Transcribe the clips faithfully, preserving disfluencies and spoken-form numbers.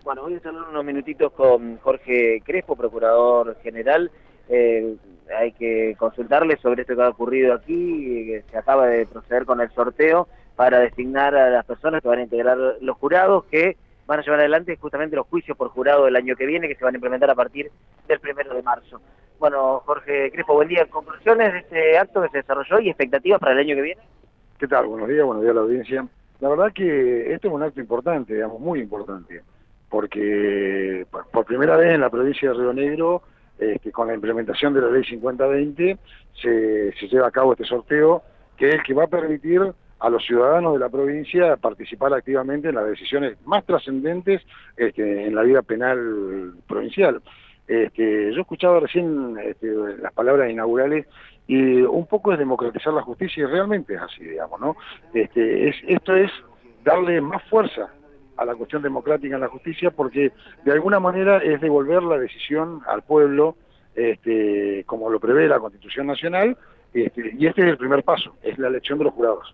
Bueno, voy a hablar unos minutitos con Jorge Crespo, Procurador General. Eh, hay que consultarle sobre esto que ha ocurrido aquí, que se acaba de proceder con el sorteo para designar a las personas que van a integrar los jurados, que van a llevar adelante justamente los juicios por jurado del año que viene, que se van a implementar a partir del primero de marzo. Bueno, Jorge Crespo, buen día. ¿Conclusiones de este acto que se desarrolló y expectativas para el año que viene? ¿Qué tal? Buenos días, buenos días a la audiencia. La verdad que esto es un acto importante, digamos, muy importante, porque por primera vez en la provincia de Río Negro, este, con la implementación de la ley cincuenta veinte, se, se lleva a cabo este sorteo, que es el que va a permitir a los ciudadanos de la provincia participar activamente en las decisiones más trascendentes este, en la vida penal provincial. Este, yo escuchaba recién este, las palabras inaugurales y un poco es democratizar la justicia y realmente es así, digamos, ¿no? Este, es, esto es darle más fuerza a la cuestión democrática en la justicia porque de alguna manera es devolver la decisión al pueblo, este, como lo prevé la Constitución Nacional, este, y este es el primer paso, es la elección de los jurados.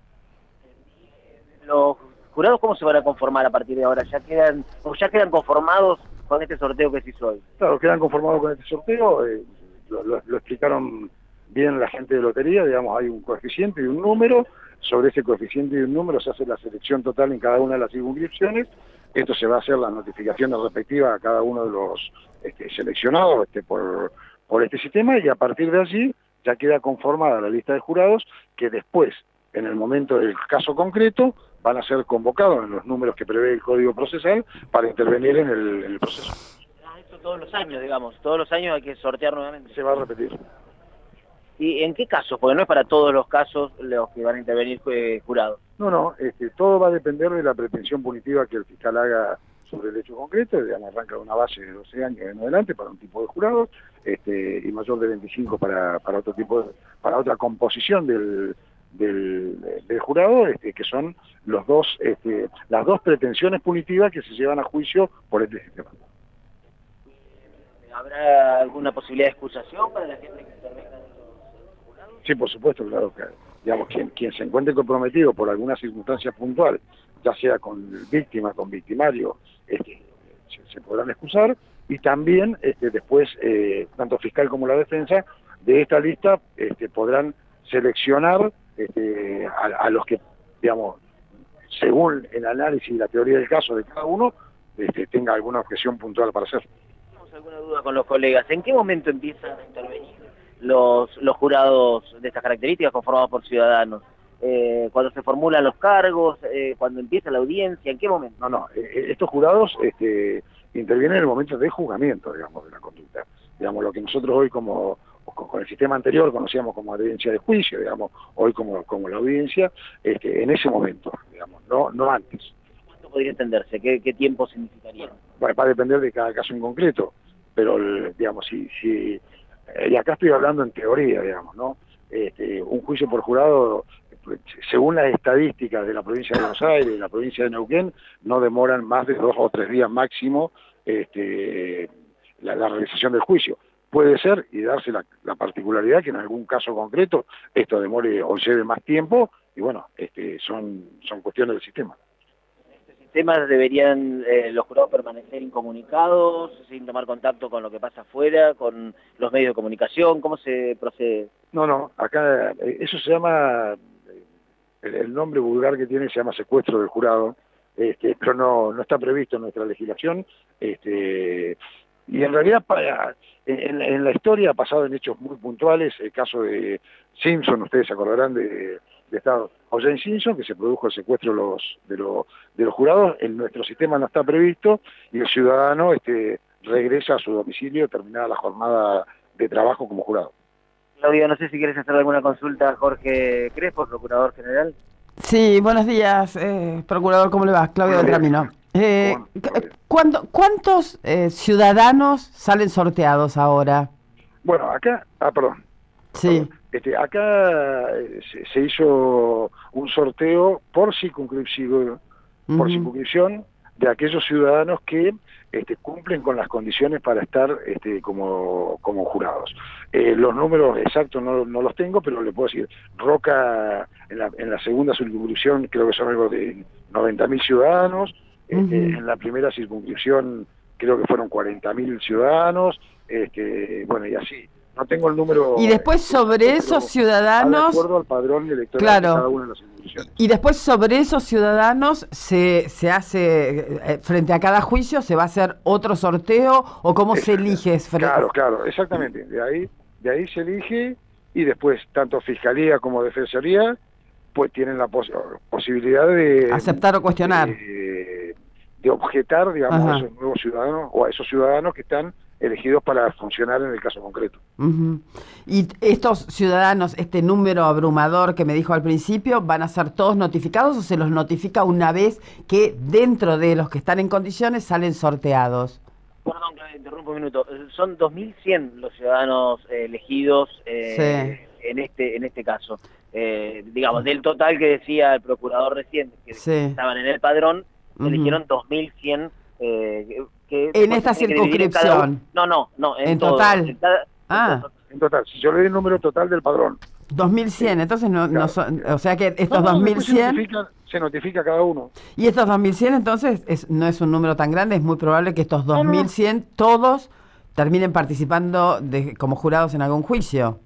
¿Los jurados cómo se van a conformar a partir de ahora? ¿Ya quedan, o ya quedan conformados con este sorteo que se hizo hoy? Claro, quedan conformados con este sorteo, eh, lo, lo, lo explicaron bien la gente de lotería, digamos, hay un coeficiente y un número, sobre ese coeficiente y un número se hace la selección total en cada una de las circunscripciones, esto se va a hacer las notificaciones respectivas a cada uno de los este, seleccionados este, por, por este sistema, y a partir de allí ya queda conformada la lista de jurados que después, en el momento del caso concreto, van a ser convocados en los números que prevé el Código Procesal para intervenir en el, en el proceso. Ah, esto todos los años, digamos, todos los años hay que sortear nuevamente. Se va a repetir. ¿Y en qué casos? Porque no es para todos los casos los que van a intervenir eh, jurados. No, no, este, todo va a depender de la pretensión punitiva que el fiscal haga sobre el hecho concreto, digamos, arranca de una base de doce años en adelante para un tipo de jurados, este, y mayor de veinticinco para, para otro tipo de, para otra composición del, del, del jurado, este, que son los dos, este, las dos pretensiones punitivas que se llevan a juicio por este sistema. ¿Habrá alguna posibilidad de excusación para la gente que intervenga en los jurados? Sí, por supuesto, claro que, digamos, quien, quien se encuentre comprometido por alguna circunstancia puntual, ya sea con víctima, con victimario, este, se, se podrán excusar, y también este, después, eh, tanto fiscal como la defensa, de esta lista este, podrán seleccionar este, a, a los que, digamos, según el análisis y la teoría del caso de cada uno, este, tenga alguna objeción puntual para hacer. ¿Tenemos alguna duda con los colegas? ¿En qué momento empiezan a intervenir los, los jurados de estas características conformados por ciudadanos? Eh, ¿Cuando se formulan los cargos? Eh, ¿Cuando empieza la audiencia? ¿En qué momento? No, no, eh, estos jurados este, intervienen en el momento de juzgamiento, digamos, de la conducta. Digamos, lo que nosotros hoy como con, con el sistema anterior conocíamos como audiencia de juicio, digamos, hoy como, como la audiencia, este, en ese momento, digamos, no, no antes. ¿Cuánto podría entenderse? ¿Qué, qué tiempo significaría? Va, va a depender de cada caso en concreto, pero, digamos, si, si y acá estoy hablando en teoría, digamos, ¿no? Este, un juicio por jurado, según las estadísticas de la provincia de Buenos Aires y de la provincia de Neuquén, no demoran más de dos o tres días máximo este, la, la realización del juicio. Puede ser, y darse la, la particularidad que en algún caso concreto esto demore o lleve más tiempo, y bueno, este, son, son cuestiones del sistema. ¿Temas deberían eh, los jurados permanecer incomunicados, sin tomar contacto con lo que pasa afuera, con los medios de comunicación? ¿Cómo se procede? No, no, acá eso se llama, el, el nombre vulgar que tiene se llama secuestro del jurado, este, pero no, no está previsto en nuestra legislación, este, y en realidad para, en, en la historia ha pasado en hechos muy puntuales, el caso de Simpson, ustedes se acordarán de... de Estado O J Simpson, que se produjo el secuestro de los, de, los, de los jurados, en nuestro sistema no está previsto, y el ciudadano este, regresa a su domicilio terminada la jornada de trabajo como jurado. Claudia, no sé si quieres hacer alguna consulta a Jorge Crespo, Procurador General. Sí, buenos días, eh, Procurador, ¿cómo le va? Claudia del Camino. Eh, ¿cuándo, ¿Cuántos eh, ciudadanos salen sorteados ahora? Bueno, acá, ah, perdón. Sí. Perdón. Este, acá se, se hizo un sorteo por circunscripción, uh-huh. por circunscripción de aquellos ciudadanos que este, cumplen con las condiciones para estar este, como, como jurados. Eh, los números exactos no, no los tengo, pero le puedo decir, Roca en la, en la segunda circunscripción creo que son algo de noventa mil ciudadanos, Este, Uh-huh. En la primera circunscripción creo que fueron cuarenta mil ciudadanos, este, bueno, y así. No tengo el número... Y después sobre pero esos De ciudadanos... acuerdo al padrón electoral Claro. de cada una de las circunscripciones. Y después sobre esos ciudadanos se, se hace, eh, frente a cada juicio, ¿se va a hacer otro sorteo o cómo se elige? Frente... Claro, claro, exactamente. De ahí, de ahí se elige y después tanto Fiscalía como Defensoría pues tienen la pos posibilidad de... Aceptar o cuestionar. De, de objetar, digamos, Ajá. a esos nuevos ciudadanos o a esos ciudadanos que están elegidos para funcionar en el caso concreto. Uh-huh. Y estos ciudadanos, este número abrumador que me dijo al principio, ¿van a ser todos notificados o se los notifica una vez que dentro de los que están en condiciones salen sorteados? Perdón, Claudia, interrumpo un minuto. Son dos mil cien los ciudadanos eh, elegidos eh, sí. en este en este caso. Eh, digamos, del total que decía el procurador recién, que sí. estaban en el padrón, uh-huh. eligieron dos mil cien eh, que en esta circunscripción. No, no, no. En, en todo, total. En, cada, ah. en total. Si yo le doy el número total del padrón. dos mil cien, entonces no, claro. no son, o sea que estos no, no, dos mil cien... Se notifica, se notifica cada uno. Y estos dos mil cien entonces es, no es un número tan grande, es muy probable que estos dos mil cien no, no. todos terminen participando de, como jurados en algún juicio.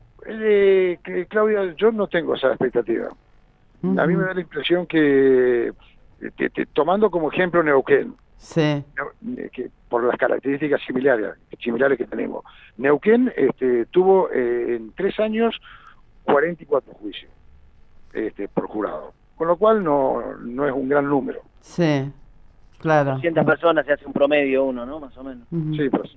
Eh, que, Claudia, yo no tengo esa expectativa. Uh-huh. A mí me da la impresión que, que, que tomando como ejemplo Neuquén, sí. que por las características similares, similares que tenemos, Neuquén este, tuvo eh, en tres años cuarenta y cuatro juicios este, por jurado, con lo cual no, no es un gran número. Sí, claro. doscientas personas se hace un promedio uno, ¿no? Más o menos. Uh-huh. Sí, pues.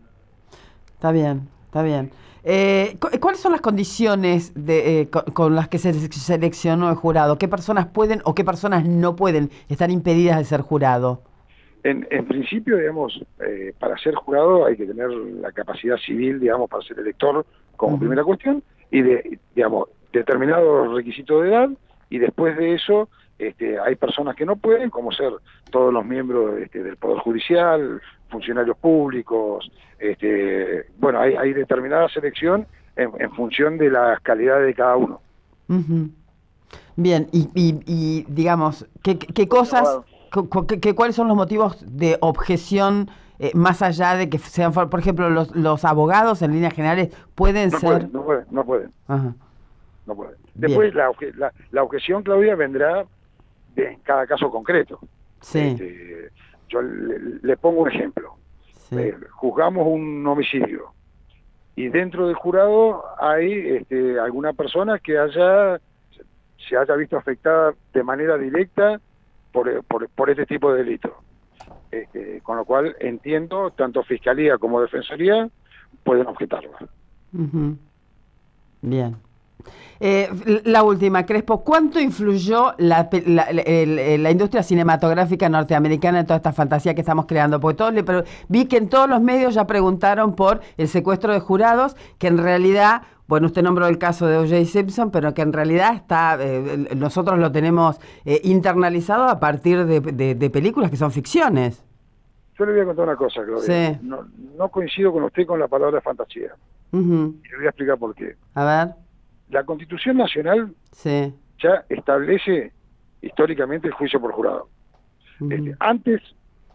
Está bien, está bien. Eh, ¿Cuáles son las condiciones de, eh, con, con las que se seleccionó el jurado? ¿Qué personas pueden o qué personas no pueden estar impedidas de ser jurado? En, en principio, digamos, eh, para ser jurado hay que tener la capacidad civil, digamos, para ser elector como uh-huh. primera cuestión, y de, digamos, determinados requisitos de edad, y después de eso este, hay personas que no pueden, como ser todos los miembros este, del Poder Judicial, funcionarios públicos, este, bueno, hay, hay determinada selección en, en función de las calidades de cada uno. Uh-huh. Bien, y, y, y digamos, ¿qué, qué cosas, qué, qué, cuáles son los motivos de objeción eh, más allá de que sean, por ejemplo, los, los abogados en líneas generales pueden no ser... Pueden, no pueden, no pueden. Ajá. No pueden. Después la, la, la objeción, Claudia, vendrá de en cada caso concreto. Sí. Este, yo le, le pongo un ejemplo. Sí. Eh, juzgamos un homicidio y dentro del jurado hay este, alguna persona que haya se haya visto afectada de manera directa por, por, por este tipo de delito. Este, con lo cual entiendo, tanto Fiscalía como Defensoría pueden objetarla. Uh-huh. Bien. Eh, la última, Crespo, ¿cuánto influyó la, la, la, la, la industria cinematográfica norteamericana en toda esta fantasía que estamos creando? Porque todos le, pero vi que en todos los medios ya preguntaron por el secuestro de jurados, que en realidad, bueno, usted nombró el caso de O J Simpson, pero que en realidad está, eh, nosotros lo tenemos eh, internalizado a partir de, de, de películas que son ficciones. Yo le voy a contar una cosa, Claudia. Sí. No, no coincido con usted con la palabra fantasía. Uh-huh. Y le voy a explicar por qué. A ver. La Constitución Nacional sí. ya establece históricamente el juicio por jurado. Uh-huh. Este, antes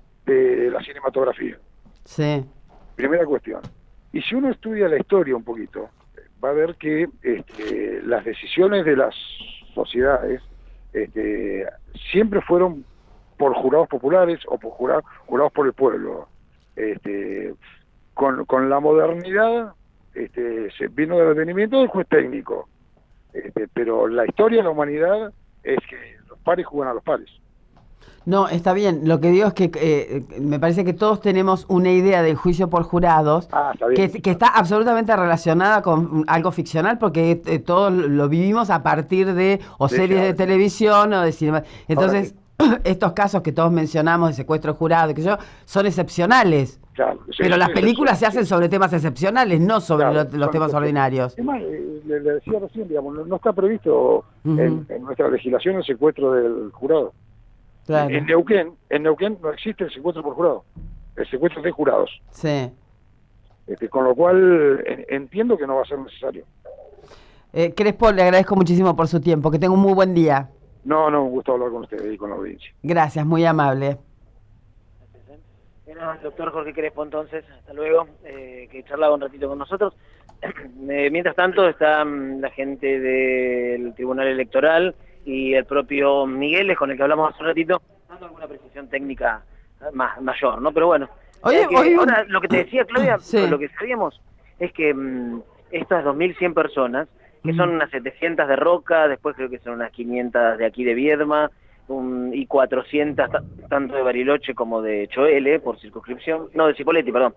de la cinematografía. Sí. Primera cuestión. Y si uno estudia la historia un poquito, va a ver que este, las decisiones de las sociedades este, siempre fueron por jurados populares o por jurados, jurados por el pueblo. Este, con, con la modernidad este, se vino del advenimiento del juez técnico, este, pero la historia de la humanidad es que los pares juegan a los pares. No, está bien. Lo que digo es que eh, me parece que todos tenemos una idea del juicio por jurados ah, está bien. Que, que está absolutamente relacionada con algo ficcional porque eh, todos lo vivimos a partir de o de series de televisión o de cinema. Entonces, ahora, estos casos que todos mencionamos de secuestro de jurado, que yo, son excepcionales. Claro, sí, pero sí, las sí, películas sí, se hacen sí. sobre temas excepcionales, no sobre claro, lo, los temas ordinarios. Es más, eh, le, le decía recién, digamos, no, no está previsto uh-huh. en, en nuestra legislación el secuestro del jurado. Claro. En Neuquén, en Neuquén no existe el secuestro por jurado, el secuestro de jurados. Sí. Este, con lo cual en, entiendo que no va a ser necesario. Eh, Crespo, le agradezco muchísimo por su tiempo, que tenga un muy buen día. No, no, un gusto hablar con usted y con la audiencia. Gracias, muy amable. Bueno, doctor Jorge Crespo, entonces, hasta luego, eh, que charlaba un ratito con nosotros. Eh, mientras tanto, está um, la gente del Tribunal Electoral y el propio Migueles, con el que hablamos hace un ratito, dando alguna precisión técnica más, mayor, ¿no? Pero bueno, Oye, eh, que oye, ahora lo que te decía, Claudia, sí. lo que sabíamos es que um, estas dos mil cien personas, que Mm. son unas setecientas de Roca, después creo que son unas quinientas de aquí de Viedma, un, y cuatrocientas tanto de Bariloche como de Choele, por circunscripción, no, de Cipolletti, perdón.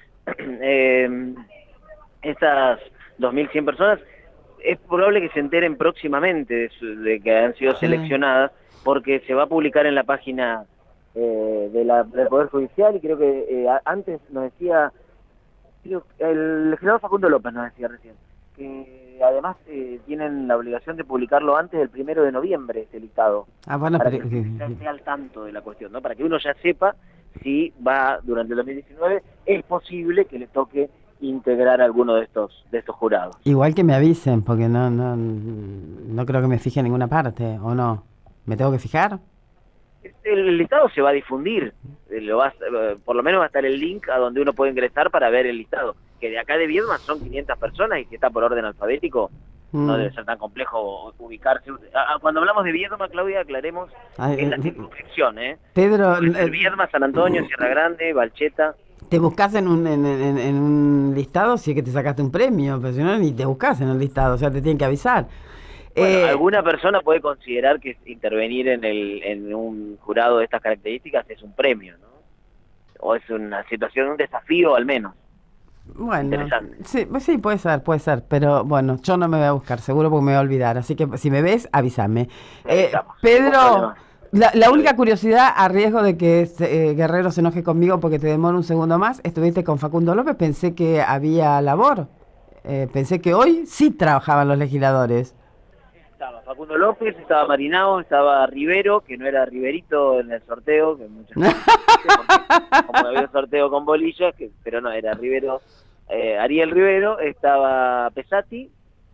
eh, estas dos mil cien personas, es probable que se enteren próximamente de, su, de que han sido Sí. seleccionadas, porque se va a publicar en la página eh, de la, del Poder Judicial, y creo que eh, antes nos decía, creo, el legislador Facundo López nos decía recién, que además eh, tienen la obligación de publicarlo antes del primero de noviembre, este listado, Ah, bueno, para pero... que ya esté al tanto de la cuestión, ¿no? Para que uno ya sepa si va durante el dos mil diecinueve, es posible que le toque integrar alguno de estos de estos jurados. Igual que me avisen, porque no, no, no creo que me fije en ninguna parte, ¿o no? ¿Me tengo que fijar? El listado se va a difundir, eh, lo va a- por lo menos va a estar el link a donde uno puede ingresar para ver el listado, que de acá de Viedma son quinientas personas y que está por orden alfabético, Mm. no debe ser tan complejo ubicarse. Ah, Cuando hablamos de Viedma, Claudia, aclaremos Ay, que es la eh, circunscripción, ¿eh? Pedro, Puede ser eh, Viedma, San Antonio, Sierra Grande, Valcheta. te buscas en un, en, en- en un listado si es que te sacaste un premio, pero si no, ni te buscas en el listado, o sea, te tienen que avisar. Bueno, Eh, alguna persona puede considerar que intervenir en el en un jurado de estas características es un premio, ¿no? O es una situación, un desafío al menos. Bueno, Interesante. sí, pues sí, puede ser, puede ser, pero bueno, yo no me voy a buscar, seguro porque me voy a olvidar, así que si me ves, avísame. Eh, Avisamos, ningún Pedro, problema. la, la única curiosidad, a riesgo de que eh, Guerrero se enoje conmigo porque te demoro un segundo más, estuviste con Facundo López, pensé que había labor, eh, pensé que hoy sí trabajaban los legisladores. Estaba Facundo López, estaba Marinao, estaba Rivero, que no era Riverito en el sorteo, que muchas veces, porque como había un sorteo con bolillas, que, pero no, era Rivero, eh, Ariel Rivero, estaba Pesati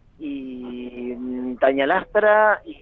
y mm, Tania Lastra y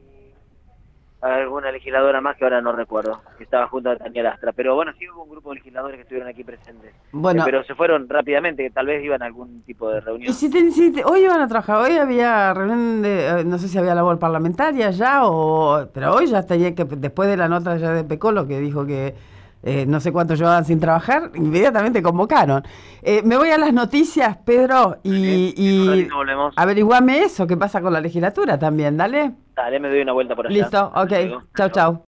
alguna legisladora más que ahora no recuerdo, que estaba junto a Tania Lastra, pero bueno, sí hubo un grupo de legisladores que estuvieron aquí presentes. Bueno. Eh, pero se fueron rápidamente, que tal vez iban a algún tipo de reunión. Y si te, si te- hoy iban a trabajar, hoy había reunión de, eh, no sé si había labor parlamentaria ya, o pero hoy ya tenía que, después de la nota ya de Pecolo, que dijo que eh, no sé cuánto llevaban sin trabajar, inmediatamente convocaron. Eh, me voy a las noticias, Pedro, y, En un y ratito volvemos. averiguame eso, qué pasa con la legislatura también, dale. Dale, me doy una vuelta por allá. Listo, Hasta ok, luego. chau, chau.